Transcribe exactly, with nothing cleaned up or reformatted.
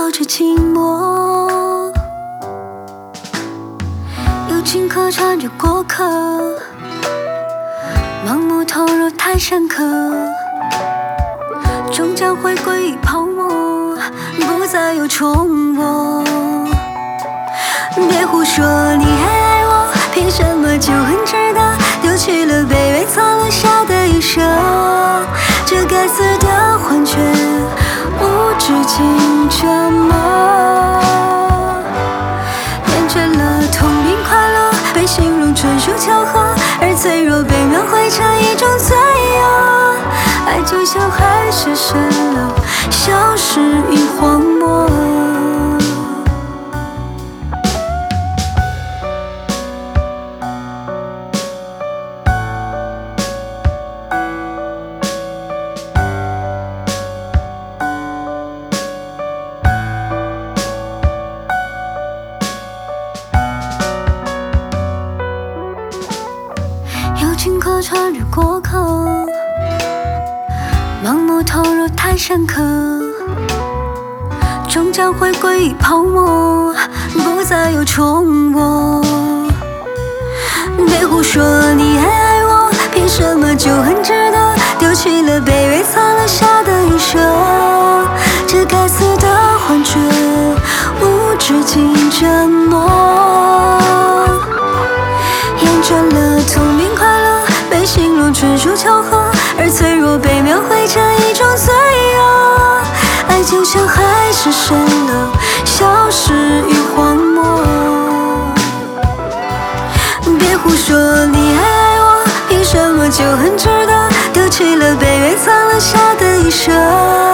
保持寂寞。友情客串着过客，盲目投入太深刻，终将会归于泡沫，不再有重播。别胡说你还爱我，凭什么就很值得？丢弃了卑微，藏了下的一生，这该死的幻觉，无止境折磨。厌倦了痛并快乐，被形容纯属巧合，而脆弱被描绘成一种罪恶。爱就像海市蜃楼，消失于荒漠。友情客串着过客，盲目投入太深刻，终将会归于泡沫，不再有重播。别胡说你还爱我，凭什么就很值得？丢弃了卑微，藏了下的一生，这该死的幻觉，无止境折磨。厌倦了痛并快乐，被形容纯属巧合，而脆弱被描绘成一种罪恶。爱就像海市蜃楼，消失于荒漠。别胡说你还爱我，凭什么就很值得？丢弃了卑微，藏了下的一生。